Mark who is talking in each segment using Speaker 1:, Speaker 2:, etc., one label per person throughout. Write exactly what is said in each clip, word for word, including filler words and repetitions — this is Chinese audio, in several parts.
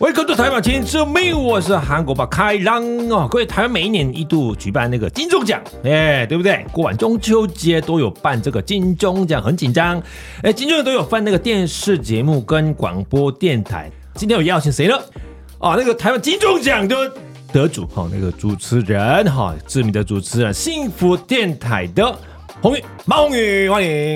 Speaker 1: Welcome to 台湾青之命，我是韩国吧开朗哦。各位，台湾每一年一度举办那个金钟奖，哎，对不对？过完中秋节都有办这个金钟奖，很紧张。哎，金钟奖都有分那个电视节目跟广播电台。今天有邀请谁呢？啊，那个台湾金钟奖的得主哈，那个主持人哈，知名的主持人，幸福电台的宏宇，马宏宇，欢迎。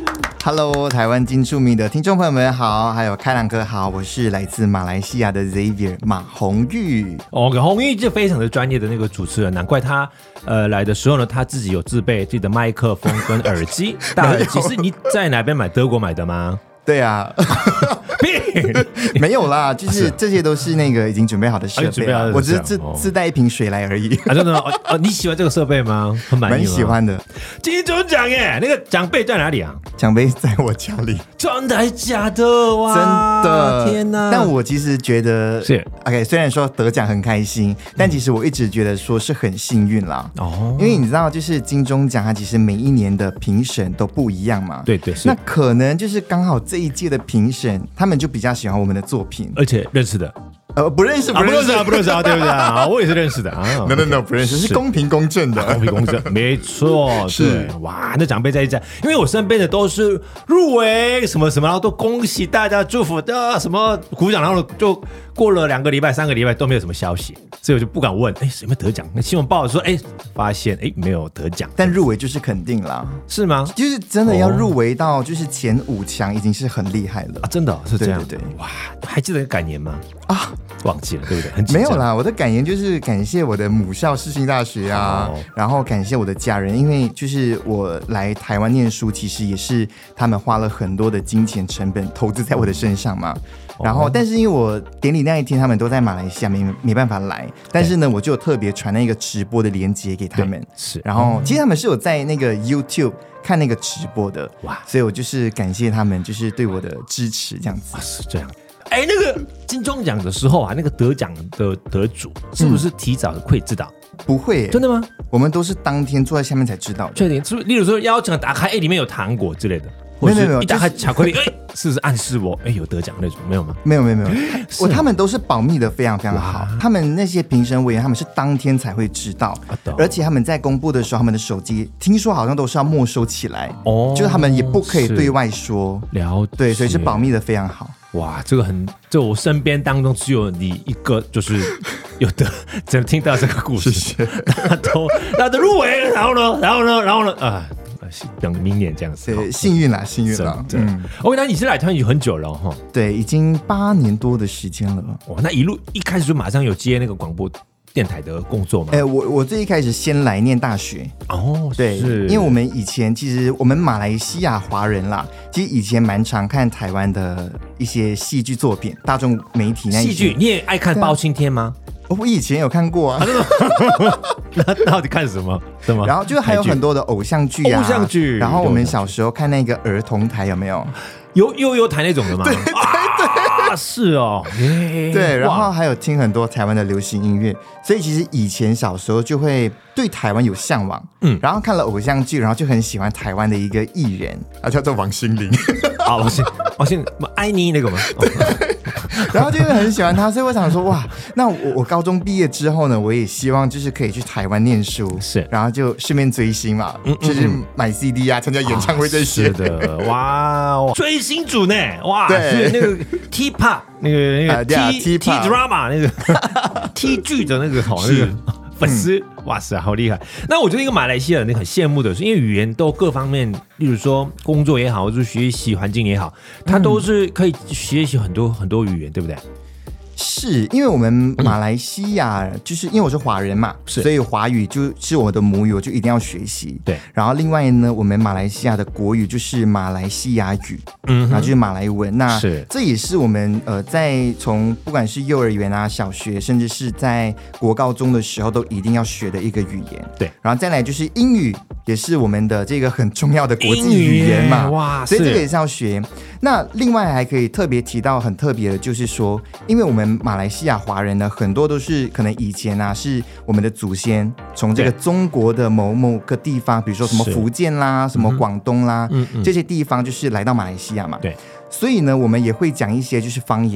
Speaker 2: Hello， 台湾金著名的听众朋友们好，还有开朗哥好，我是来自马来西亚的 Xavier 马宏宇。
Speaker 1: 哦，宏宇是非常的专业的那个主持人，难怪他呃来的时候呢，他自己有自备自己的麦克风跟耳机，大耳机是你在哪边买？德国买的吗？
Speaker 2: 对啊，没有啦，就是这些都是那个已经准备好的设备、啊，我只是自、哦、自带一瓶水来而已。
Speaker 1: 啊，真的哦哦，你喜欢这个设备吗？很满意吗？
Speaker 2: 蛮喜欢的。
Speaker 1: 金钟奖耶，那个奖杯在哪里啊？
Speaker 2: 奖杯在我家里。
Speaker 1: 真的还是假的？哇，
Speaker 2: 真的，
Speaker 1: 天哪！
Speaker 2: 但我其实觉得
Speaker 1: 是
Speaker 2: OK， 虽然说得奖很开心，但其实我一直觉得说是很幸运啦。哦，因为你知道，就是金钟奖它其实每一年的评审都不一样嘛。
Speaker 1: 对对，是。
Speaker 2: 那可能就是刚好这一届的评审，他们就比较喜欢我们的作品，
Speaker 1: 而且认识的。
Speaker 2: 呃，不认识，
Speaker 1: 不认识啊，不认识啊，对不对啊？我也是认识的啊。
Speaker 2: No no no， 不认识，是公平公正的，
Speaker 1: 公平公正，没错，
Speaker 2: 是
Speaker 1: 哇，那奖杯在一站，因为我身边的都是入围什么什么，然后都恭喜大家，祝福的什么鼓掌，然后就过了两个礼拜、三个礼拜都没有什么消息，所以我就不敢问，哎，有没有得奖？那新闻报说，哎，发现哎没有得奖，
Speaker 2: 但入围就是肯定啦，
Speaker 1: 是吗？
Speaker 2: 就是真的要入围到就是前五强，已经是很厉害了
Speaker 1: 啊！真的、哦、是这样，
Speaker 2: 对对对，
Speaker 1: 哇，还记得感言吗？
Speaker 2: 啊，
Speaker 1: 忘记了，对不对？很
Speaker 2: 没有啦，我的感言就是感谢我的母校世新大学啊，哦、然后感谢我的家人，因为就是我来台湾念书，其实也是他们花了很多的金钱成本投资在我的身上嘛。然后，但是因为我典礼那一天他们都在马来西亚，没没办法来，但是呢，我就特别传了一个直播的连结给他们，
Speaker 1: 是。
Speaker 2: 然后，其实他们是有在那个 YouTube 看那个直播的，哇！所以我就是感谢他们，就是对我的支持，这样子。
Speaker 1: 啊、是这样。哎，那个金钟奖的时候啊，那个得奖的得主是不是提早会知道？
Speaker 2: 嗯、不会，
Speaker 1: 真的吗？
Speaker 2: 我们都是当天坐在下面才知道的。
Speaker 1: 确定？是不是？例如说邀请打开，哎，里面有糖果之类的，或者是一打开巧克力，哎、就是，是不是暗示我哎有得奖那种？没有吗？
Speaker 2: 没有没有没有，我他们都是保密的非常非常好。他们那些评审委员，他们是当天才会知道，啊、而且他们在公布的时候，他们的手机听说好像都是要没收起来，哦，就是他们也不可以对外说。了解，对，所以是保密的非常好。
Speaker 1: 哇，这个很，就我身边当中只有你一个，就是有的，只能听到这个故事，是是大家都大家都入围了，然后呢，然后呢，然后呢，啊，等明年这样子，
Speaker 2: 对，幸运啦，幸运啦。
Speaker 1: 嗯 ，OK， 那你是来台湾已经很久了哈？
Speaker 2: 对，已经八年多的时间了。
Speaker 1: 哇，那一路一开始就马上有接那个广播电台的工作吗？
Speaker 2: 哎、欸，我我最一开始先来念大学哦，对，因为我们以前其实我们马来西亚华人啦，其实以前蛮常看台湾的一些戏剧作品，大众媒体那一些
Speaker 1: 戏剧，你也爱看包青天吗？
Speaker 2: 我以前有看过啊，
Speaker 1: 那到底看什么？什么？
Speaker 2: 然后就还有很多的偶像剧啊，
Speaker 1: 偶像剧。
Speaker 2: 然后我们小时候看那个儿童台有没有？
Speaker 1: 有悠悠台那种的吗？
Speaker 2: 对对对。
Speaker 1: 啊，是哦，
Speaker 2: 对，然后还有听很多台湾的流行音乐，所以其实以前小时候就会对台湾有向往，嗯，然后看了偶像剧，然后就很喜欢台湾的一个艺人，啊，叫做王心凌，
Speaker 1: 啊，王心，王心，爱你那个吗？
Speaker 2: 然后就很喜欢他，所以我想说，哇，那我我高中毕业之后呢，我也希望就是可以去台湾念书，
Speaker 1: 是，
Speaker 2: 然后就顺便追星嘛，嗯嗯嗯就是买 C D 啊，参加演唱会这些，
Speaker 1: 啊、是的，哇，追星族呢，哇，
Speaker 2: 对，
Speaker 1: 那个 T pop 那个那个 T、uh, yeah, T drama 那个 T 剧的那个好那个粉丝、嗯，哇塞，好厉害！那我觉得一个马来西亚人很羡慕的是，因为语言都各方面，例如说工作也好，或者学习环境也好，他都是可以学习很多很多语言，对不对？
Speaker 2: 是因为我们马来西亚、嗯、就是因为我是华人嘛，所以华语就是我的母语，我就一定要学习。
Speaker 1: 对，
Speaker 2: 然后另外呢，我们马来西亚的国语就是马来西亚语，嗯，然后就是马来文。那是这也是我们呃在从不管是幼儿园啊、小学，甚至是在国高中的时候都一定要学的一个语言。
Speaker 1: 对，
Speaker 2: 然后再来就是英语，也是我们的这个很重要的国际语言嘛，哇，所以这个也是要学。那另外还可以特别提到很特别的，就是说，因为我们马来西亚华人呢，很多都是可能以前啊，是我们的祖先从这个中国的某某个地方，比如说什么福建啦、什么广东啦、嗯嗯、这些地方，就是来到马来西亚嘛。
Speaker 1: 对，
Speaker 2: 所以呢，我们也会讲一些就是方言。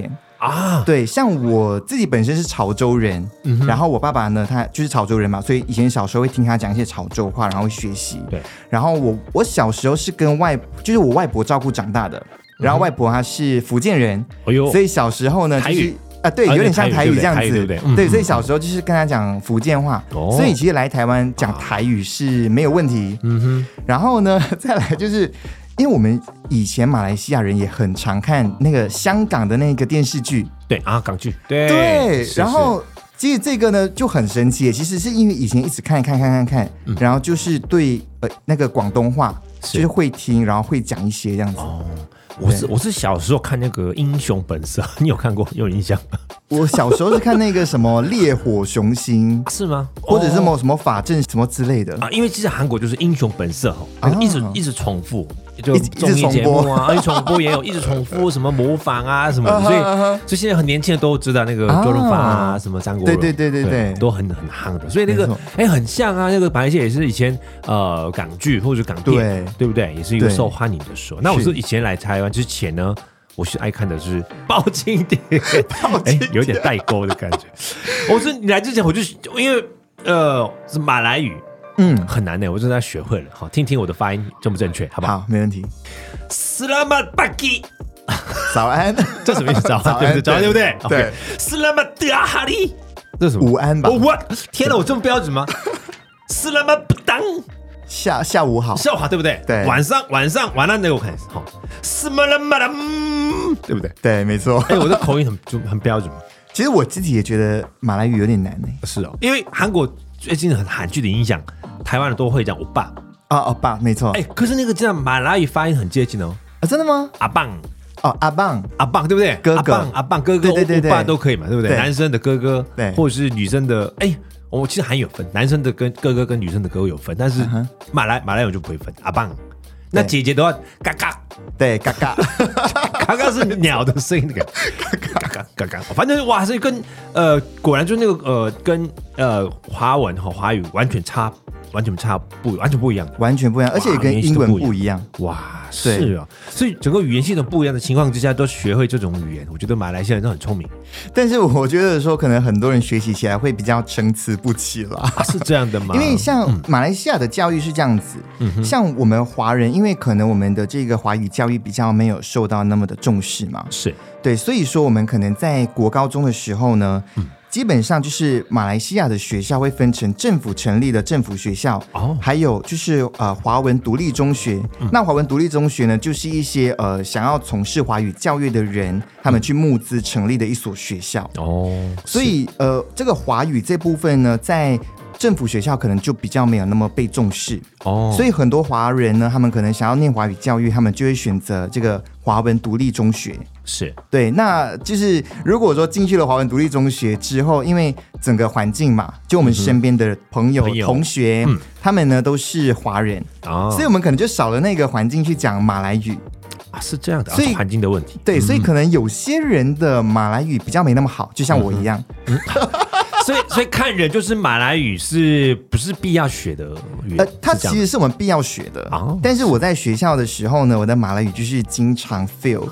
Speaker 1: 啊。
Speaker 2: 对，像我自己本身是潮州人，嗯、然后我爸爸呢，他就是潮州人嘛，所以以前小时候会听他讲一些潮州话，然后会学习。
Speaker 1: 对，
Speaker 2: 然后我我小时候是跟外，就是我外婆照顾长大的，然后外婆她是福建人，哎呦，所以小时候呢，就是。啊，对，有点像台语这样子，对不对？对，所以小时候就是跟他讲福建话，哦、所以其实来台湾讲台语是没有问题。嗯哼，然后呢，再来就是，因为我们以前马来西亚人也很常看那个香港的那个电视剧，
Speaker 1: 对啊，港剧，对
Speaker 2: 对，然后。其实这个呢就很神奇，其实是因为以前一直看看看看看，嗯、然后就是对呃那个广东话就是会听，然后会讲一些这样子。哦，
Speaker 1: 我是我是小时候看那个《英雄本色》，你有看过？有印象吗？
Speaker 2: 我小时候是看那个什么《烈火雄心》
Speaker 1: 是吗？
Speaker 2: 或者是什么什么法证什么之类的
Speaker 1: 啊？因为其实韩国就是《英雄本色》哦，一直一直重复。就综艺节目啊，一直重播也有，一直重复什么模仿啊什么的，所以所以现在很年轻的都知道那个周润发啊，什么张国荣，
Speaker 2: 对对对对对，
Speaker 1: 都很很夯的。所以那个哎很像啊，那个马来西亚也是以前呃港剧或者港片，对不对？也是一个受欢迎的时候。那我是以前来台湾之前呢，我是爱看的是包青天，哎有点代沟的感觉。我是你来之前我就因为呃是马来语。嗯，很难的，我真的学会了。好，听听我的发音正不正确，好不好？
Speaker 2: 好，没问题。
Speaker 1: Selamat pagi，
Speaker 2: 早安，
Speaker 1: 这什么意思？早安，对不对？早安，对不对？
Speaker 2: 对。
Speaker 1: Selamat hari， 这是什么？
Speaker 2: 午安吧？
Speaker 1: 午安。天哪，我这么标准吗 ？Selamat petang，
Speaker 2: 下下午好，
Speaker 1: 下午好，对不对？
Speaker 2: 对。
Speaker 1: 晚上晚上晚安那个我看好。Selamat， 对不对？
Speaker 2: 对，没错。
Speaker 1: 哎，我的口音很就很标准吗？
Speaker 2: 其实我自己也觉得马来语有点难呢。
Speaker 1: 是哦，因为韩国最近很韩剧的影响。台湾的都会讲欧巴
Speaker 2: 啊，欧巴没错。
Speaker 1: 哎，可是那个这样马来语发音很接近哦。
Speaker 2: 啊，真的吗？
Speaker 1: 阿棒
Speaker 2: 哦，阿棒
Speaker 1: 阿棒，对不对？
Speaker 2: 哥哥
Speaker 1: 阿棒阿棒哥哥，
Speaker 2: 对对对，
Speaker 1: 欧巴都可以嘛，对不对？
Speaker 2: 对
Speaker 1: 男生的哥哥，
Speaker 2: 对，
Speaker 1: 或者是女生的，哎，我其实还有分，男生的跟哥哥跟女生的哥哥有分，但是马来马来语就不会分阿棒。那姐姐的话，嘎嘎，
Speaker 2: 对，嘎嘎，
Speaker 1: 嘎嘎是鸟的声音，那个嘎嘎嘎嘎，反正哇，是跟呃，果然就那个呃，跟呃华文和华语完全差。完全差不完全不一样，
Speaker 2: 完全不一样，而且也跟英文不一样。
Speaker 1: 哇，是啊，所以整个语言系统不一样的情况之下，都学会这种语言，我觉得马来西亚人都很聪明。
Speaker 2: 但是我觉得说，可能很多人学习起来会比较参差不齐啦。
Speaker 1: 啊、是这样的吗？
Speaker 2: 因为像马来西亚的教育是这样子，嗯、像我们华人，因为可能我们的这个华语教育比较没有受到那么的重视嘛，
Speaker 1: 是
Speaker 2: 对，所以说我们可能在国高中的时候呢。嗯基本上就是马来西亚的学校会分成政府成立的政府学校，哦，还有就是呃华文独立中学。嗯、那华文独立中学呢，就是一些呃想要从事华语教育的人，他们去募资成立的一所学校。哦，所以呃这个华语这部分呢，在政府学校可能就比较没有那么被重视哦，所以很多华人呢，他们可能想要念华语教育，他们就会选择这个华文独立中学。
Speaker 1: 是
Speaker 2: 对，那就是如果说进去了华文独立中学之后，因为整个环境嘛，就我们身边的朋友、嗯、同学，嗯、他们呢都是华人、哦、所以我们可能就少了那个环境去讲马来语。
Speaker 1: 啊，是这样的，所以、啊、环境的问题。
Speaker 2: 对，所以可能有些人的马来语比较没那么好，就像我一样。嗯嗯
Speaker 1: 所以，所以看人就是马来语是不是必要学的语言？呃，
Speaker 2: 它其实是我们必要学的。哦、但是我在学校的时候呢，我的马来语就是经常 fail。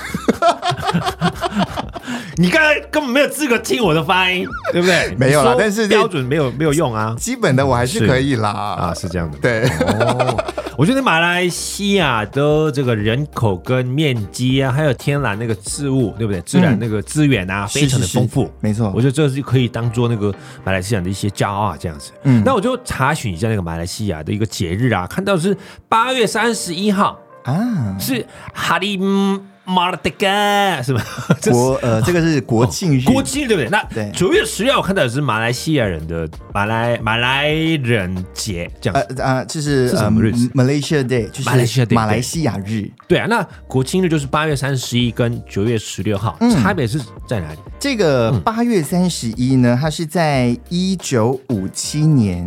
Speaker 1: 你刚才根本没有资格听我的发音，对不对？
Speaker 2: 没有啦，但是
Speaker 1: 标准没有没有用啊。
Speaker 2: 基本的我还是可以啦。
Speaker 1: 啊，是这样的。
Speaker 2: 对。
Speaker 1: 哦，我觉得马来西亚的这个人口跟面积啊，还有天然那个事物，对不对？自然那个资源啊，嗯、非常的丰富。
Speaker 2: 是是是没错，
Speaker 1: 我觉得这是可以当做那个马来西亚的一些骄傲啊，这样子。嗯，那我就查询一下那个马来西亚的一个节日啊，看到是八月三十一号啊，是哈利马尔德嘎是吧？
Speaker 2: 国呃，这个是国庆日，
Speaker 1: 哦、国庆日对不对？那九月十六，我看到的是马来西亚人的马来马来人节，这样
Speaker 2: 呃呃，这是
Speaker 1: 是什么日子
Speaker 2: ？Malaysia Day， 就是马来西亚马来西亚日。
Speaker 1: 对啊，那国庆日就是八月三十一跟九月十六号，嗯、差别是在哪里？
Speaker 2: 这个八月三十一呢，它是在一九五七年。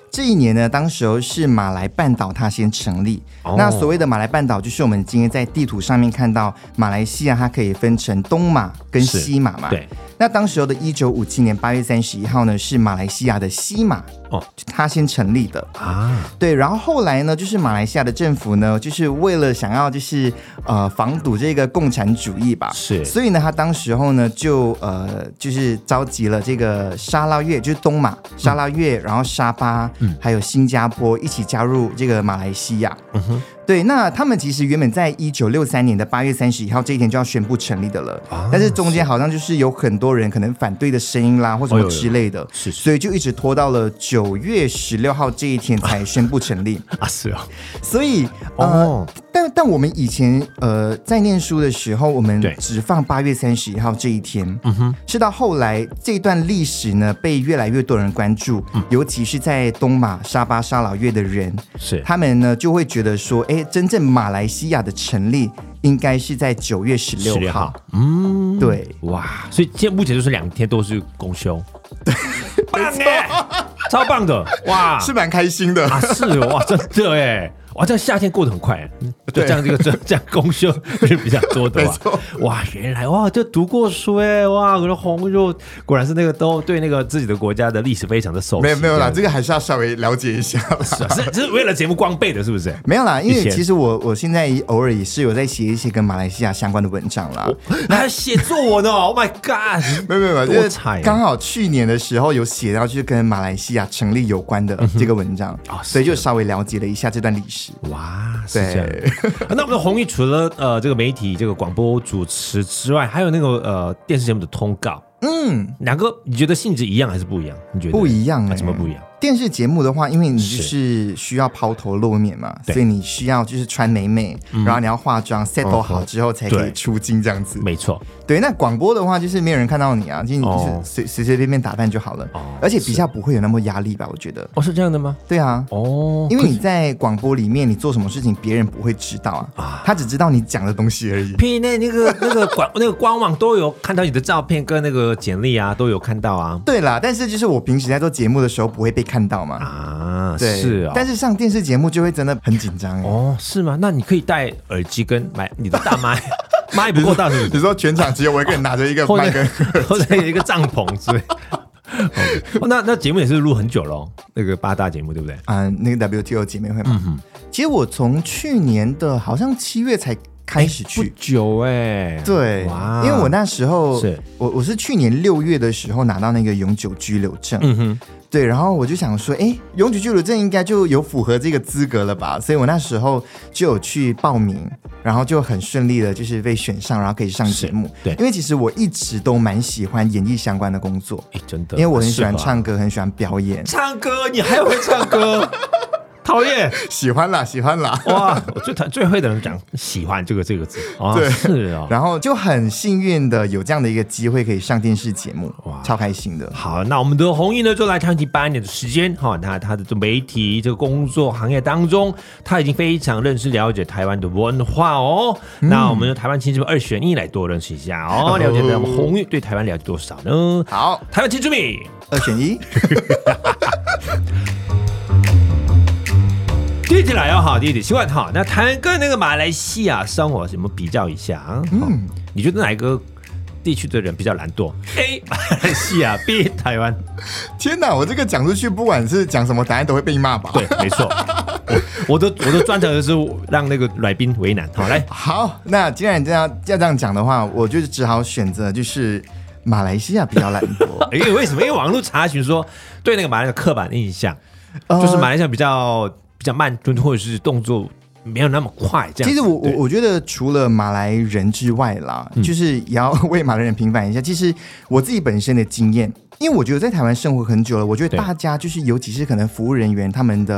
Speaker 2: 这一年呢，当时候是马来半岛它先成立。哦、那所谓的马来半岛，就是我们今天在地图上面看到马来西亚，它可以分成东马跟西马嘛。
Speaker 1: 对。
Speaker 2: 那当时候的一九五七年八月三十一号呢，是马来西亚的西马哦，它先成立的啊。对，然后后来呢，就是马来西亚的政府呢，就是为了想要就是呃防堵这个共产主义吧，
Speaker 1: 是，
Speaker 2: 所以呢，他当时候呢就呃就是召集了这个沙拉越，就是东马沙拉越，嗯、然后沙巴，嗯，还有新加坡一起加入这个马来西亚。嗯哼。对，那他们其实原本在一九六三年的八月三十一号这一天就要宣布成立的了，啊、但是中间好像就是有很多人可能反对的声音啦，或什么之类的，
Speaker 1: 是、哦，
Speaker 2: 所以就一直拖到了九月十六号这一天才宣布成立
Speaker 1: 啊，是哦，
Speaker 2: 所以呃，哦、但但我们以前呃在念书的时候，我们只放八月三十一号这一天，嗯哼，是到后来这段历史呢被越来越多人关注，嗯、尤其是在东马、沙巴、沙劳越的人，
Speaker 1: 是
Speaker 2: 他们呢就会觉得说，哎。真正马来西亚的成立应该是在九月十六号，
Speaker 1: 嗯，
Speaker 2: 对，
Speaker 1: 哇，所以现在目前就是两天都是公休，对，棒哎，超棒的，哇，
Speaker 2: 是蛮开心的
Speaker 1: 啊，是哇，真的哎。哇，这夏天过得很快，对，这样这个这这样公休是比较多的哇。哇，原来哇，这读过书哎，哇，我的红肉果然是那个都对那个自己的国家的历史非常的熟悉。
Speaker 2: 没有没有啦，这个还是要稍微了解一下啦。
Speaker 1: 是啊，是是为了节目光背的，是不是？
Speaker 2: 没有啦，因为其实我我现在偶尔也是有在写一些跟马来西亚相关的文章啦。
Speaker 1: 那还写作文呢 ？Oh my god！
Speaker 2: 没有没有没有，就是刚好去年的时候有写到就是跟马来西亚成立有关的这个文章，嗯、所以就稍微了解了一下这段历史。
Speaker 1: 哇，是这样。那我们的弘毅除了呃这个媒体这个广播主持之外，还有那个呃电视节目的通告，嗯，两个你觉得性质一样还是不一样？你觉得
Speaker 2: 不一样哎、欸？
Speaker 1: 怎么不一样？
Speaker 2: 电视节目的话，因为你就是需要抛头露面嘛，所以你需要就是穿美美，嗯、然后你要化妆 set 好之后才可以出镜这样子。
Speaker 1: 没错，
Speaker 2: 对。那广播的话，就是没有人看到你啊，就你就是随、哦、随随便便打扮就好了，哦、而且比较不会有那么压力吧？我觉得。
Speaker 1: 哦，是这样的吗？
Speaker 2: 对啊，哦，因为你在广播里面你做什么事情，别人不会知道啊，啊他只知道你讲的东西而已。
Speaker 1: 屁，那那个那个官那个官网都有看到你的照片跟那个简历啊，都有看到啊。
Speaker 2: 对啦，但是就是我平时在做节目的时候不会被看到嘛。
Speaker 1: 啊啊，对，是哦。
Speaker 2: 但是上电视节目就会真的很紧张
Speaker 1: 哦，是吗？那你可以戴耳机跟买你的大麦，麦不够大是不是？
Speaker 2: 你说全场只有我一个人拿着一个麦跟，
Speaker 1: 或者有一个帐篷之类。哦、那那节目也是录很久了，那个八大节目对不对？
Speaker 2: 啊、呃，那个 W T O 姐妹会嘛。嗯、其实我从去年的好像七月才开始去，
Speaker 1: 不久哎、欸。
Speaker 2: 对，因为我那时候是我我是去年六月的时候拿到那个永久居留证。嗯哼。对，然后我就想说，哎，永久居留证应该就有符合这个资格了吧？所以我那时候就有去报名，然后就很顺利的，就是被选上，然后可以上节目。
Speaker 1: 对，
Speaker 2: 因为其实我一直都蛮喜欢演艺相关的工作，
Speaker 1: 哎，真的，
Speaker 2: 因为我很喜欢唱歌，很喜欢表演。
Speaker 1: 唱歌，你还会唱歌？讨厌，
Speaker 2: 喜欢啦，喜欢啦！
Speaker 1: 哇，我最最会的人讲喜欢这个这个字，哦、
Speaker 2: 对，
Speaker 1: 是哦。
Speaker 2: 然后就很幸运的有这样的一个机会可以上电视节目，哇，超开心的。
Speaker 1: 好，那我们的弘毅呢，就来谈及八年的时间哈，那他的媒体这个工作行业当中，他已经非常认识了解台湾的文化哦。嗯、那我们的台湾青之米二选一来多认识一下哦，了解我们弘毅对台湾了解多少呢？
Speaker 2: 好，
Speaker 1: 台湾青之米
Speaker 2: 二选一。
Speaker 1: 第一题来哦，好，第一题，希望好。那台湾跟那个马来西亚生活有没有比较一下啊？嗯，你觉得哪一个地区的人比较懒惰 ？A. 马来西亚 ，B. 台湾。
Speaker 2: 天哪，我这个讲出去，不管是讲什么答案都会被骂吧？
Speaker 1: 对，没错。我, 我的我的专长就是让那个来宾为难。好，来，
Speaker 2: 好，那既然这样要这样讲的话，我就只好选择就是马来西亚比较懒惰。
Speaker 1: 因为为什么？因为网络查询说对那个马来西亚刻板印象，呃、就是马来西亚比较。比较慢吞，或者是动作没有那么快，这样。
Speaker 2: 其实我我我觉得除了马来人之外啦，嗯、就是也要为马来人平反一下。其实我自己本身的经验，因为我觉得在台湾生活很久了，我觉得大家就是尤其是可能服务人员他们的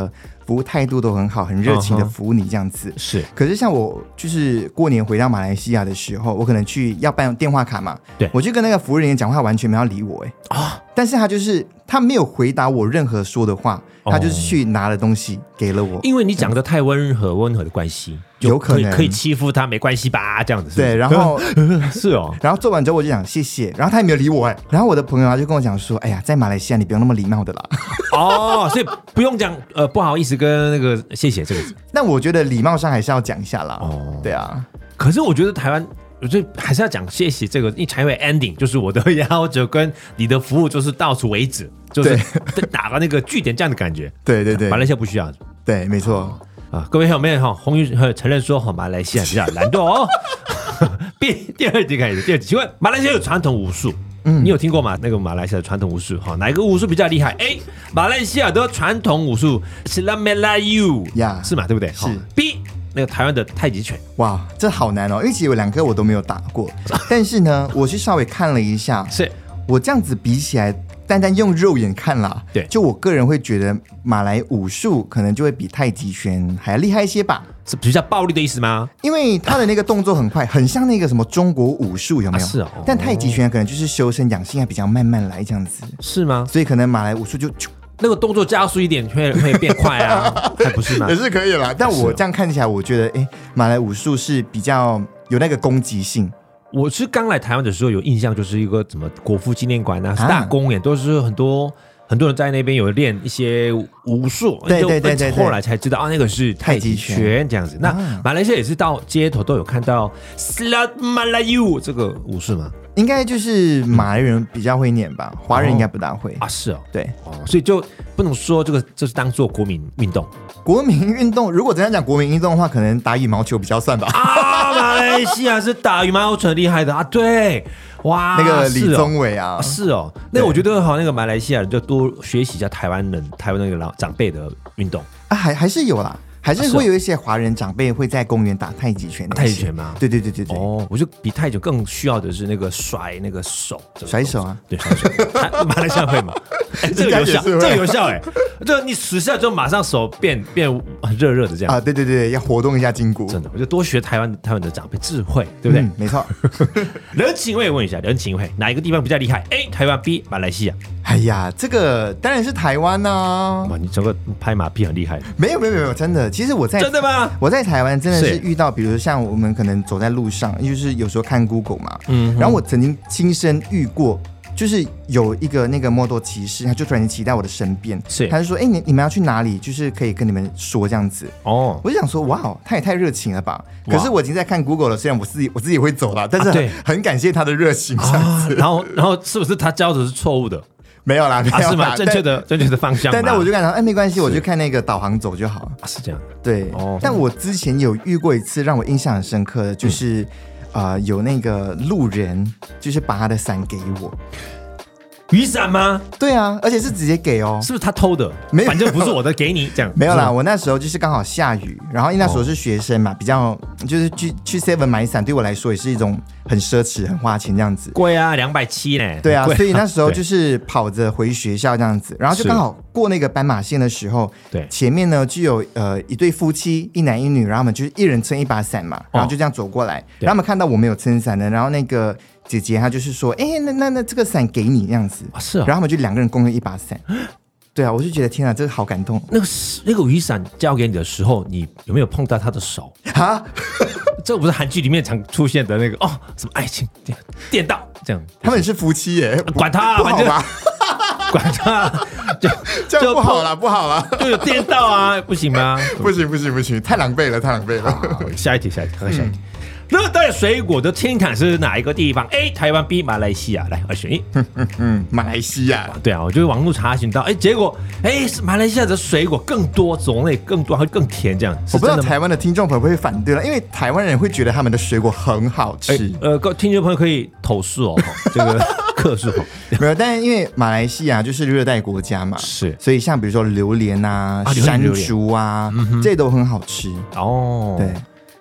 Speaker 2: 服务态度都很好，很热情的服务你这样子。
Speaker 1: 是，
Speaker 2: 可是像我就是过年回到马来西亚的时候，我可能去要办电话卡嘛，
Speaker 1: 对，
Speaker 2: 我去跟那个服务人员讲话，完全没有理我哎、欸、啊、哦！但是他就是他没有回答我任何说的话，他就是去拿了东西给了我，
Speaker 1: 因为你讲的太温和温和的关系，
Speaker 2: 有可能
Speaker 1: 可以欺负他没关系吧？这样子是不是？
Speaker 2: 对，然后
Speaker 1: 是哦，
Speaker 2: 然后做完之后我就讲谢谢，然后他也没有理我哎、欸，然后我的朋友他就跟我讲说，哎呀，在马来西亚你不用那么礼貌的啦。
Speaker 1: 哦，所以不用讲呃不好意思跟那个谢谢这个字，
Speaker 2: 但我觉得礼貌上还是要讲一下啦。哦，对啊，
Speaker 1: 可是我觉得台湾。我就还是要讲谢谢这个，因为才会 ending， 就是我的要求跟你的服务就是到此为止，就是打个那个句点这样的感觉。
Speaker 2: 对对对，
Speaker 1: 马来西亚不需要。
Speaker 2: 对，没错。
Speaker 1: 啊，各位朋友们哈，红玉承认说，马来西亚比较懒惰哦。第第二题开始，第二题，请问马来西亚有传统武术？嗯，你有听过吗？那个马来西亚的传统武术，哈，哪一个武术比较厉害？A，马来西亚的传统武术是 La Melayu， 呀，是嘛？对不对？
Speaker 2: 是。
Speaker 1: B。那个台湾的太极拳，
Speaker 2: 哇，这好难哦！因为其实有两个我都没有打过，但是呢，我是稍微看了一下，
Speaker 1: 是
Speaker 2: 我这样子比起来，单单用肉眼看啦，
Speaker 1: 对，
Speaker 2: 就我个人会觉得马来武术可能就会比太极拳还要厉害一些吧？
Speaker 1: 是比较暴力的意思吗？
Speaker 2: 因为他的那个动作很快，很像那个什么中国武术，有没有？
Speaker 1: 啊是哦。
Speaker 2: 但太极拳可能就是修身养性，还比较慢慢来这样子，
Speaker 1: 是吗？
Speaker 2: 所以可能马来武术就。
Speaker 1: 那个动作加速一点会会变快啊，还不是吗？
Speaker 2: 也是可以啦，但我这样看起来，我觉得，哎、欸，马来武术是比较有那个攻击性。
Speaker 1: 我是刚来台湾的时候有印象，就是一个什么国父纪念馆啊，啊大公园都是很多很多人在那边有练一些武术，
Speaker 2: 对对对 对, 对，
Speaker 1: 后来才知道啊，那个是太极拳这样子。那马来西亚也是到街头都有看到 Slat Melayu 这个武术吗？
Speaker 2: 应该就是马来人比较会念吧，华、嗯、人应该不大会、
Speaker 1: 哦、啊。是哦，
Speaker 2: 对
Speaker 1: 哦，所以就不能说这个这是当做国民运动。
Speaker 2: 国民运动，如果真的讲国民运动的话，可能打羽毛球比较算吧。
Speaker 1: 啊，马来西亚是打羽毛球很厉害的啊，对，哇，
Speaker 2: 那个李宗伟啊，
Speaker 1: 啊是哦。那我觉得哈，那个马来西亚人就多学习一下台湾人、台湾那个老长辈的运动
Speaker 2: 啊，还还是有啦。还是会有一些华人长辈会在公园打太极拳。
Speaker 1: 太极拳吗？
Speaker 2: 对对对对对。
Speaker 1: 哦，我就比太极拳更需要的是那个甩那个手，
Speaker 2: 甩手啊，
Speaker 1: 对，甩手。马来西亚会吗？哎，这个有效，这个有效哎，这你使下就马上手变变热热的这样
Speaker 2: 啊，对对对，要活动一下筋骨。
Speaker 1: 真的，我就多学台湾台湾的长辈智慧，对不对？
Speaker 2: 嗯、没错。
Speaker 1: 人情味问一下，人情味哪一个地方比较厉害 ？A. 台湾 B. 马来西亚。
Speaker 2: 哎呀，这个当然是台湾呐、啊！
Speaker 1: 哇，你整个拍马屁很厉害。
Speaker 2: 没有没有没有，真的，其实我在
Speaker 1: 真的吗？
Speaker 2: 我在台湾真的是遇到，比如像我们可能走在路上，就是有时候看 Google 嘛，嗯，然后我曾经亲身遇过。就是有一个那个摩托骑士，他就突然骑在我的身边，
Speaker 1: 是，
Speaker 2: 他就说：“哎、欸，你你们要去哪里？就是可以跟你们说这样子。”哦，我就想说：“哇，他也太热情了吧！”可是我已经在看 Google 了，虽然我自己我自己也会走了，但是 很,、啊、很感谢他的热情这样子、
Speaker 1: 啊。然后，然后是不是他教的是错误的？
Speaker 2: 没有啦，没有啦，
Speaker 1: 啊、是吗？正确的正确的方向。
Speaker 2: 但但我就感觉，哎、欸，没关系，我就看那个导航走就好。
Speaker 1: 啊、是这样。
Speaker 2: 对。哦。但我之前有遇过一次让我印象很深刻的，就是、嗯呃、有那个路人就是把他的伞给我。
Speaker 1: 雨伞吗？
Speaker 2: 对啊，而且是直接给哦，
Speaker 1: 是不是他偷的？
Speaker 2: 没有，
Speaker 1: 反正不是我的，给你这样。
Speaker 2: 没有啦，我那时候就是刚好下雨，然后因为那时候是学生嘛，哦、比较就是去去 Seven 买伞，对我来说也是一种很奢侈、很花钱这样子。
Speaker 1: 贵啊，两百七呢。
Speaker 2: 对啊，所以那时候就是跑着回学校这样子，然后就刚好过那个斑马线的时候，
Speaker 1: 对，
Speaker 2: 前面呢就有呃一对夫妻，一男一女，然后他们就是一人撑一把伞嘛，然后就这样走过来，哦、然后他们看到我没有撑伞的，然后那个。姐姐她就是说，哎、欸，那那那这个伞给你这样子，
Speaker 1: 啊、是啊，
Speaker 2: 然后他们就两个人共用一把伞，对啊，我就觉得天啊，这个好感动。
Speaker 1: 那个那个雨伞交给你的时候，你有没有碰到他的手啊？这不是韩剧里面常出现的那个哦，什么爱情电到这样？
Speaker 2: 他们是夫妻耶，
Speaker 1: 管他，
Speaker 2: 反正
Speaker 1: 管他，就
Speaker 2: 这样不好了，不好了，
Speaker 1: 就有电到啊，不行吗？
Speaker 2: 不行不行不行，太狼狈了，太狼狈了。
Speaker 1: 下一题，下一题，下一题。嗯热带水果的天堂是哪一个地方 ？A. 台湾 B. 马来西亚。来，二选一。
Speaker 2: 嗯嗯嗯，马来西亚。
Speaker 1: 对啊，我就是网络查询到，哎，结果哎，马来西亚的水果更多，种类更多，还会更甜，这样。
Speaker 2: 我不知道台湾的听众朋友会反对了，因为台湾人会觉得他们的水果很好吃。
Speaker 1: 呃，各听众朋友可以投诉哦，这个客诉哦。
Speaker 2: 没有，但是因为马来西亚就是热带国家嘛，
Speaker 1: 是，
Speaker 2: 所以像比如说榴莲啊、山竹啊，这些都很好吃。
Speaker 1: 哦，
Speaker 2: 对。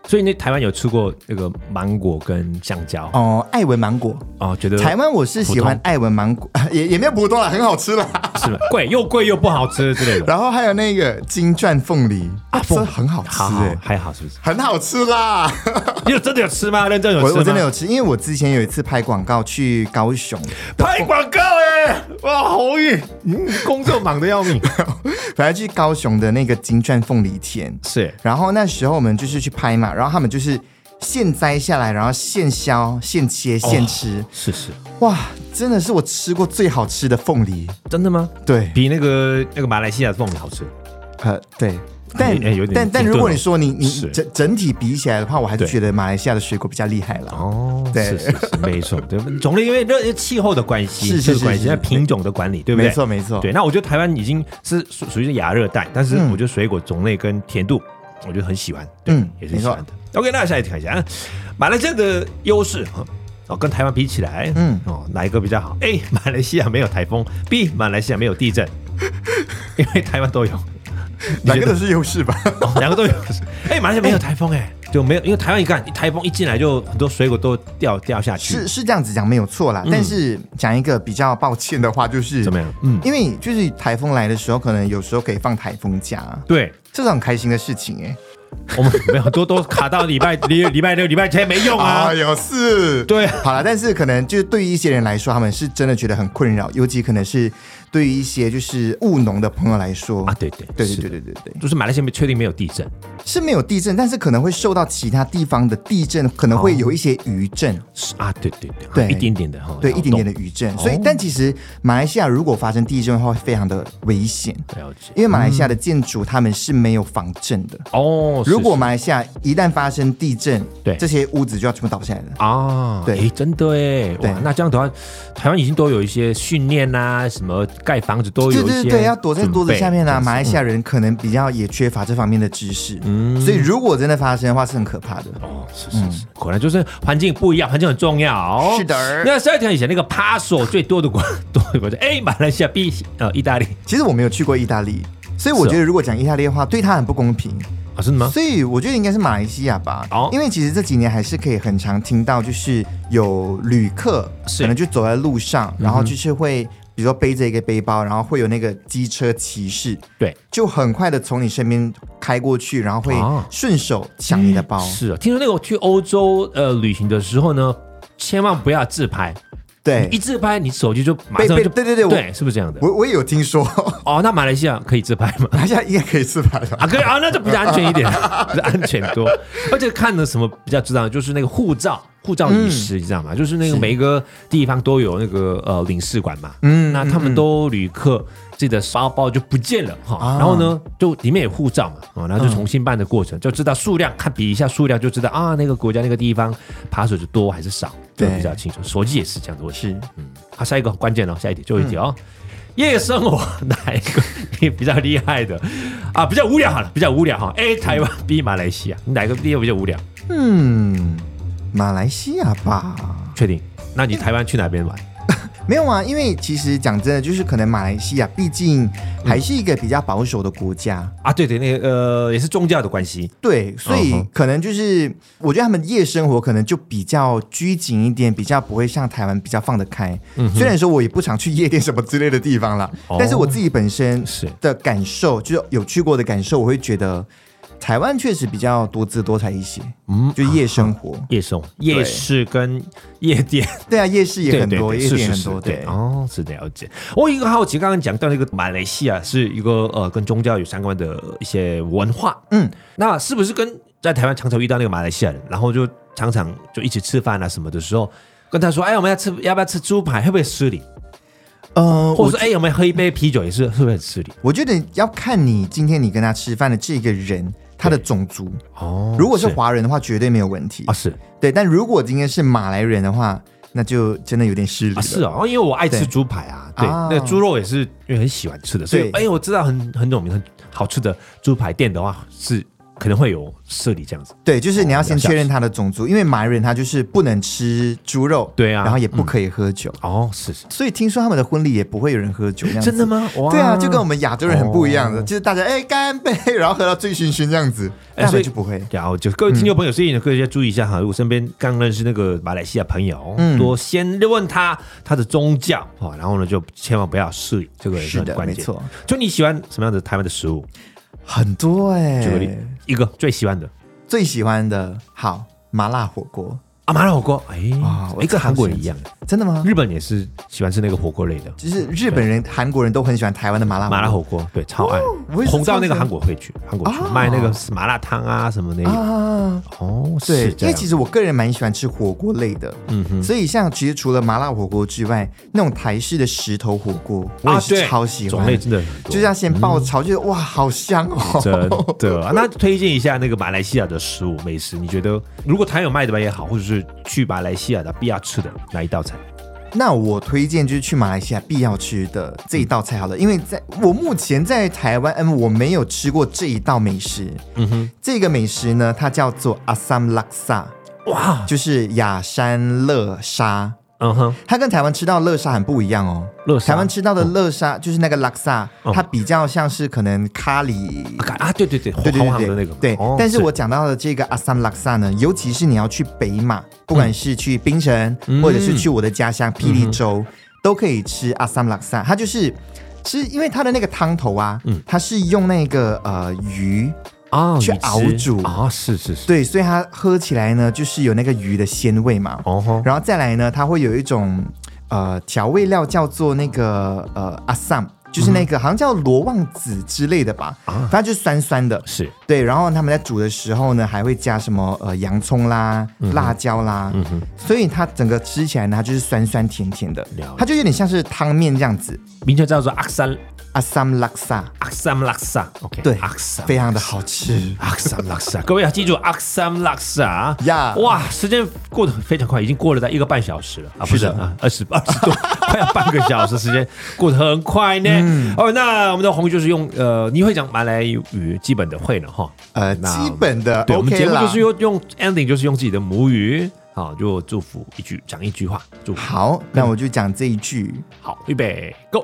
Speaker 1: 所以那台湾有吃过那个芒果跟香蕉
Speaker 2: 哦，爱文芒果
Speaker 1: 哦，觉得
Speaker 2: 台湾我是喜欢爱文芒果，也也没有普通啦，很好吃啦，
Speaker 1: 是吧？贵又贵又不好吃之类的。
Speaker 2: 然后还有那个金钻凤梨啊，这很好吃哎，
Speaker 1: 还好是不是？
Speaker 2: 很好吃啦！
Speaker 1: 你有真的有吃吗？认真有吃吗？
Speaker 2: 我我真的有吃，因为我之前有一次拍广告去高雄，
Speaker 1: 拍广告哎、欸，哇，好运！嗯，工作忙得要命。
Speaker 2: 反正去高雄的那个金钻凤梨田
Speaker 1: 是，
Speaker 2: 然后那时候我们就是去拍嘛，然后他们就是现摘下来，然后现削、现切、现吃，哦、
Speaker 1: 是是，
Speaker 2: 哇，真的是我吃过最好吃的凤梨。
Speaker 1: 真的吗？
Speaker 2: 对，
Speaker 1: 比那个那个马来西亚的凤梨好吃。
Speaker 2: 呃，对。但、欸欸、但但如果你说你你整整体比起来的话，我还是觉得马来西亚的水果比较厉害了。
Speaker 1: 哦，对，是是是没错，对，种类因为热气候的关系，
Speaker 2: 是是是
Speaker 1: 关系，那品种的管理，对不对？
Speaker 2: 没错没错。
Speaker 1: 对，那我觉得台湾已经是属于亚热带，但是我觉得水果种类跟甜度，我觉得很喜欢，对，嗯，也是喜欢的。OK， 那下一题看一下，马来西亚的优势哦，跟台湾比起来，嗯，哦，哪一个比较好 ？A， 马来西亚没有台风 ；B， 马来西亚没有地震，因为台湾都有。
Speaker 2: 两个都是优势吧？
Speaker 1: 哦，两个都有。哎、欸，马来西亚没有台风哎、欸，就没有，因为台湾一看台风一进来，就很多水果都掉掉下去。
Speaker 2: 是是这样子讲没有错啦，嗯、但是讲一个比较抱歉的话，就是
Speaker 1: 怎么样？嗯，
Speaker 2: 因为就是台风来的时候，可能有时候可以放台风假，
Speaker 1: 对，
Speaker 2: 这是很开心的事情哎、欸。
Speaker 1: 我们没有多多卡到礼拜礼礼拜六、礼拜天没用啊！
Speaker 2: 啊，有事
Speaker 1: 对，
Speaker 2: 好了，但是可能就是对于一些人来说，他们是真的觉得很困扰，尤其可能是对于一些就是务农的朋友来说
Speaker 1: 啊，对对
Speaker 2: 对对对对对对，
Speaker 1: 就是马来西亚确定没有地震，
Speaker 2: 是没有地震，但是可能会受到其他地方的地震，可能会有一些余震、哦、
Speaker 1: 啊，对对对，对一点点的哈，
Speaker 2: 对一点点的余震，所以、哦、但其实马来西亚如果发生地震的话，会非常的危险，
Speaker 1: 了解，
Speaker 2: 因为马来西亚的建筑他们是没有防震的哦。如果马来西亚一旦发生地震，对这些屋子就要全部倒下来了
Speaker 1: 啊！对，欸、真的哎，对，那这样的话，台湾已经都有一些训练啊，什么盖房子都有一些，
Speaker 2: 对对对，要躲在桌子下面啊。马来西亚人可能比较也缺乏这方面的知识，嗯，所以如果真的发生的话，是很可怕的
Speaker 1: 哦。是是是，嗯、果然就是环境不一样，环境很重要。
Speaker 2: 是的。
Speaker 1: 那十二条以前那个扒手最多的国多的国家，哎，马来西亚 B 呃意大利。
Speaker 2: 其实我没有去过意大利，所以我觉得如果讲意大利的话，对他很不公平。
Speaker 1: 啊、真的吗？
Speaker 2: 所以我觉得应该是马来西亚吧、哦，因为其实这几年还是可以很常听到，就是有旅客可能就走在路上，然后就是会比如说背着一个背包，然后会有那个机车骑士，
Speaker 1: 对，
Speaker 2: 就很快的从你身边开过去，然后会顺手抢你的包。
Speaker 1: 嗯、是啊，听说那个我去欧洲呃旅行的时候呢，千万不要自拍。
Speaker 2: 对，
Speaker 1: 你一自拍，你手机就马上就
Speaker 2: 对对对
Speaker 1: 对，是不是这样的？
Speaker 2: 我我也有听说
Speaker 1: 哦。那马来西亚可以自拍吗？
Speaker 2: 马来西亚应该可以自拍吧？
Speaker 1: 啊，可以啊，那就比较安全一点，比较安全多。而且看了什么比较知道，就是那个护照，护照遗失，你知道吗？就是那个每一个地方都有那个呃领事馆嘛，嗯，那他们都旅客自己的包包就不见了哈、啊，然后呢，就里面有护照嘛，啊，然后就重新办的过程，就知道数量，看比一下数量就知道啊，那个国家那个地方扒手是多还是少，就比较清楚。手机也是这样的问题。是，嗯，好，下一个关键哦，下一题最后一题哦。嗯夜生活哪一个比较厉害的啊？比较无聊好了，比较无聊哈。A 台湾 B 马来西亚，哪一个第二比较无聊？
Speaker 2: 嗯，马来西亚吧。
Speaker 1: 确定？那你台湾去哪边玩？
Speaker 2: 没有啊，因为其实讲真的，就是可能马来西亚毕竟还是一个比较保守的国家、嗯、
Speaker 1: 啊，对对，那个呃也是宗教的关系，
Speaker 2: 对，所以可能就是我觉得他们夜生活可能就比较拘谨一点，比较不会像台湾比较放得开。嗯，虽然说我也不常去夜店什么之类的地方啦、哦，但是我自己本身的感受，就是有去过的感受，我会觉得。台湾确实比较多姿多彩一些，嗯，就夜生活、啊、
Speaker 1: 夜生活、夜市跟夜店，
Speaker 2: 对啊，夜市也很多，夜店很多，对，
Speaker 1: 对哦，是了解。我有一个好奇，刚刚讲到那个马来西亚是一个呃跟宗教有相关的一些文化，嗯，那是不是跟在台湾常常遇到那个马来西亚人，然后就常常就一起吃饭啊什么的时候，跟他说，哎，我们要吃，要不要吃猪排？会不会失礼？呃，或者说，哎、欸，有没有喝一杯啤酒也是，是不是很失礼？
Speaker 2: 我觉得要看你今天你跟他吃饭的这个人。他的种族哦，如果是华人的话，绝对没有问题
Speaker 1: 啊，是
Speaker 2: 对。但如果今天是马来人的话，那就真的有点失礼了。
Speaker 1: 啊是啊，因为我爱吃猪排啊，对，啊、那猪肉也是因为很喜欢吃的，所以哎，我知道很很有名、很好吃的猪排店的话，是可能会有设立这样子。
Speaker 2: 对，就是你要先确认他的种族，因为马来人他就是不能吃猪肉，
Speaker 1: 对啊，
Speaker 2: 然后也不可以喝酒。
Speaker 1: 嗯、哦，是是。
Speaker 2: 所以听说他们的婚礼也不会有人喝酒，这样子。
Speaker 1: 真的吗？哇，
Speaker 2: 对啊，就跟我们亚洲人很不一样的，
Speaker 1: 哦、
Speaker 2: 就是大家哎干杯，然后喝到醉醺醺这样子。哎，所以就不会。
Speaker 1: 然后就各位听众朋友，所以呢，各位要注意一下哈，如果身边刚认识那个马来西亚朋友，嗯、多先问他他的宗教啊，然后呢就千万不要试，这个也是很关键。
Speaker 2: 没错。
Speaker 1: 就你喜欢什么样的台湾的食物？
Speaker 2: 很多哎、欸，
Speaker 1: 举个例，一个最喜欢的，
Speaker 2: 最喜欢的，好，麻辣火锅
Speaker 1: 啊，麻辣火锅，哎，啊，我跟韩国人一样，
Speaker 2: 真的吗？
Speaker 1: 日本也是喜欢吃那个火锅类的，
Speaker 2: 就是日本人、韩国人都很喜欢台湾的麻辣火锅
Speaker 1: 麻辣火锅，对，超爱，红到那个韩国会去，韩国去卖那个麻辣汤啊什么那个啊，哦，
Speaker 2: 对，因为其实我个人蛮喜欢吃火锅类的，嗯哼，所以像其实除了麻辣火锅之外，那种台式的石头火锅，我也是超喜欢，
Speaker 1: 种类真的
Speaker 2: 就是要先爆炒，觉得哇，好香哦，
Speaker 1: 真的。那推荐一下那个马来西亚的食物美食，你觉得如果台有卖的吧也好，或者是去马来西亚的必要吃的哪一道菜？
Speaker 2: 那我推荐就是去马来西亚必要吃的这一道菜好了，因为在我目前在台湾，嗯，我没有吃过这一道美食。嗯哼，这个美食呢，它叫做阿萨姆拉萨，哇，就是雅山乐沙。嗯哼，它跟台湾吃到的乐沙很不一样哦。乐沙，台湾吃到的乐沙、嗯、就是那个拉萨、嗯，它比较像是可能咖喱
Speaker 1: 啊，对对对，对对对对的那个。
Speaker 2: 对，哦、但是我讲到的这个阿萨姆拉萨呢，尤其是你要去北马，不管是去槟城、嗯、或者是去我的家乡霹雳州、嗯，都可以吃阿萨姆拉萨。它就是是因为它的那个汤头啊，嗯、它是用那个呃鱼。啊，去熬煮
Speaker 1: 啊，是是是，
Speaker 2: 对，所以它喝起来呢，就是有那个鱼的鲜味嘛。哦，然后再来呢，它会有一种呃调味料叫做那个呃阿萨姆，就是那个、嗯、好像叫罗望子之类的吧，啊、反正就是酸酸的。
Speaker 1: 是，
Speaker 2: 对，然后他们在煮的时候呢，还会加什么呃洋葱啦、嗯、辣椒啦、嗯，所以它整个吃起来呢，它就是酸酸甜甜的，它就有点像是汤面这样子。
Speaker 1: 名字叫做阿萨。
Speaker 2: 阿萨姆拉萨，
Speaker 1: 阿萨姆拉萨 ，OK，
Speaker 2: 对，非常的好吃。
Speaker 1: 阿萨姆拉萨，各位要记住阿萨姆拉萨
Speaker 2: 呀！
Speaker 1: 哇，时间过得非常快，已经过了在一个半小时了啊，不是啊，二十二十多，快要半个小时，时间过得很快呢。嗯、哦，那我们的红就是用呃，你会讲马来语，基本的会了哈。
Speaker 2: 呃，基本的，
Speaker 1: 对，
Speaker 2: OK、
Speaker 1: 我们节目就是用用 ending， 就是用自己的母语。好，就祝福一句，讲一句话。祝福。
Speaker 2: 好，那我就讲这一句。
Speaker 1: 好，预备 ，Go。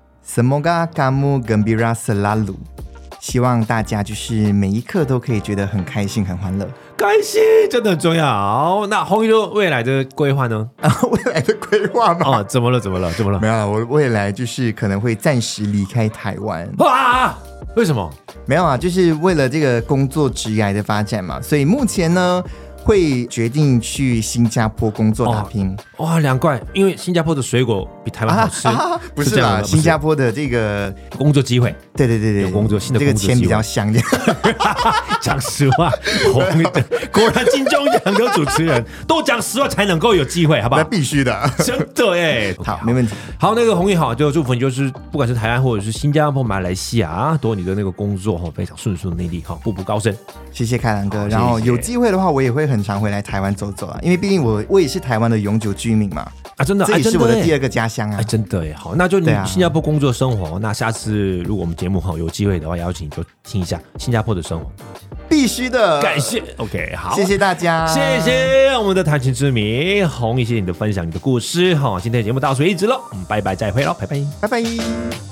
Speaker 2: Semoga kamu gembira selalu， 希望大家就是每一刻都可以觉得很开心、很欢乐。
Speaker 1: 开心真的很重要。那红宇未来的规划呢？
Speaker 2: 啊，未来的规划吗？
Speaker 1: 哦，怎么了？怎么了？怎么了？
Speaker 2: 没有，我未来就是可能会暂时离开台湾。
Speaker 1: 哇，为什么？
Speaker 2: 没有啊，就是为了这个工作职业的发展嘛。所以目前呢，会决定去新加坡工作打拼。
Speaker 1: 哦、哇，难怪，因为新加坡的水果比台湾好吃。
Speaker 2: 啊啊、不是啦，新加坡的这个
Speaker 1: 工作机会，
Speaker 2: 对对对对，
Speaker 1: 有工作新的工作机会，
Speaker 2: 这个钱比较香的。
Speaker 1: 讲实话，果然金钟奖的主持人都讲实话才能够有机会，好不好？
Speaker 2: 那必须的，
Speaker 1: 真的哎。
Speaker 2: 好，没问题。
Speaker 1: 好，那个红宇好，就祝福你，就是不管是台湾或者是新加坡、马来西亚啊，都你的那个工作哈非常顺顺利利哈，步步高升。
Speaker 2: 谢谢开朗哥，然后有机会的话，我也会很常回来台湾走走啊，因为毕竟我我也是台湾的永久居民嘛。
Speaker 1: 啊，真的，
Speaker 2: 这也是我的第二个家乡啊！
Speaker 1: 哎，真的耶，好，那就你新加坡工作生活，啊、那下次如果我们节目哈有机会的话，邀请你就听一下新加坡的生活，
Speaker 2: 必须的，
Speaker 1: 感谢 ，OK， 好，
Speaker 2: 谢谢大家，
Speaker 1: 谢谢我们的弹琴之谜红，谢谢你的分享，你的故事，好，今天的节目到此为止了，我们拜拜，再会喽，拜拜，
Speaker 2: 拜拜。